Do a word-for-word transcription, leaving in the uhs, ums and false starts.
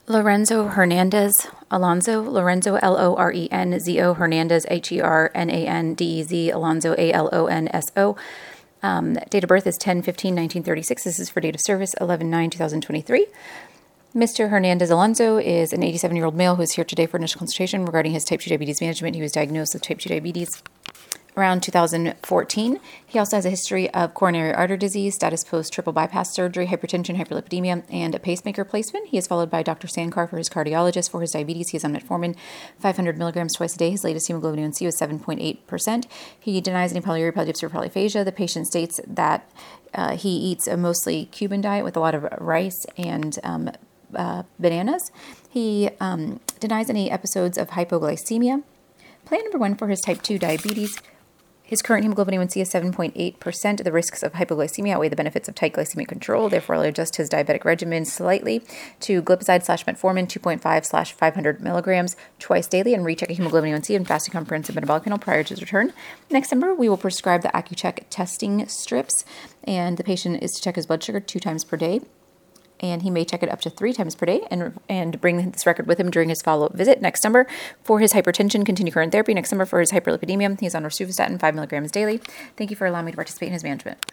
Lorenzo Hernandez Alonzo, Lorenzo L O R E N Z O, Hernandez H E R N A N D E Z, Alonzo A L O N S O. Um, date of birth is ten fifteen nineteen thirty-six. This is for date of service eleven nine twenty twenty-three. Mister Hernandez Alonzo is an eighty-seven-year-old male who is here today for initial consultation regarding his type two diabetes management. He was diagnosed with type two diabetes around two thousand fourteen. He also has a history of coronary artery disease, status post triple bypass surgery, hypertension, hyperlipidemia, and a pacemaker placement. He is followed by Doctor Sandkar for his cardiologist. For his diabetes, he is on metformin five hundred milligrams twice a day. His latest hemoglobin A one C was seven point eight percent. He denies any polyuria, polygypsy, or polyphagia. The patient states that uh, he eats a mostly Cuban diet with a lot of rice and um, uh, bananas. He um, denies any episodes of hypoglycemia. Plan number one for his type two diabetes. His current hemoglobin A one C is seven point eight percent. The risks of hypoglycemia outweigh the benefits of tight glycemic control. Therefore, I'll adjust his diabetic regimen slightly to glipizide slash metformin two point five slash five hundred milligrams twice daily and recheck a hemoglobin A one C and fasting comprehensive metabolic panel prior to his return. Next December, we will prescribe the AccuCheck testing strips, and the patient is to check his blood sugar two times per day. And he may check it up to three times per day and and bring this record with him during his follow-up visit. Next summer, for his hypertension, continue current therapy. Next summer, for his hyperlipidemia, he's on rosuvastatin five milligrams daily. Thank you for allowing me to participate in his management.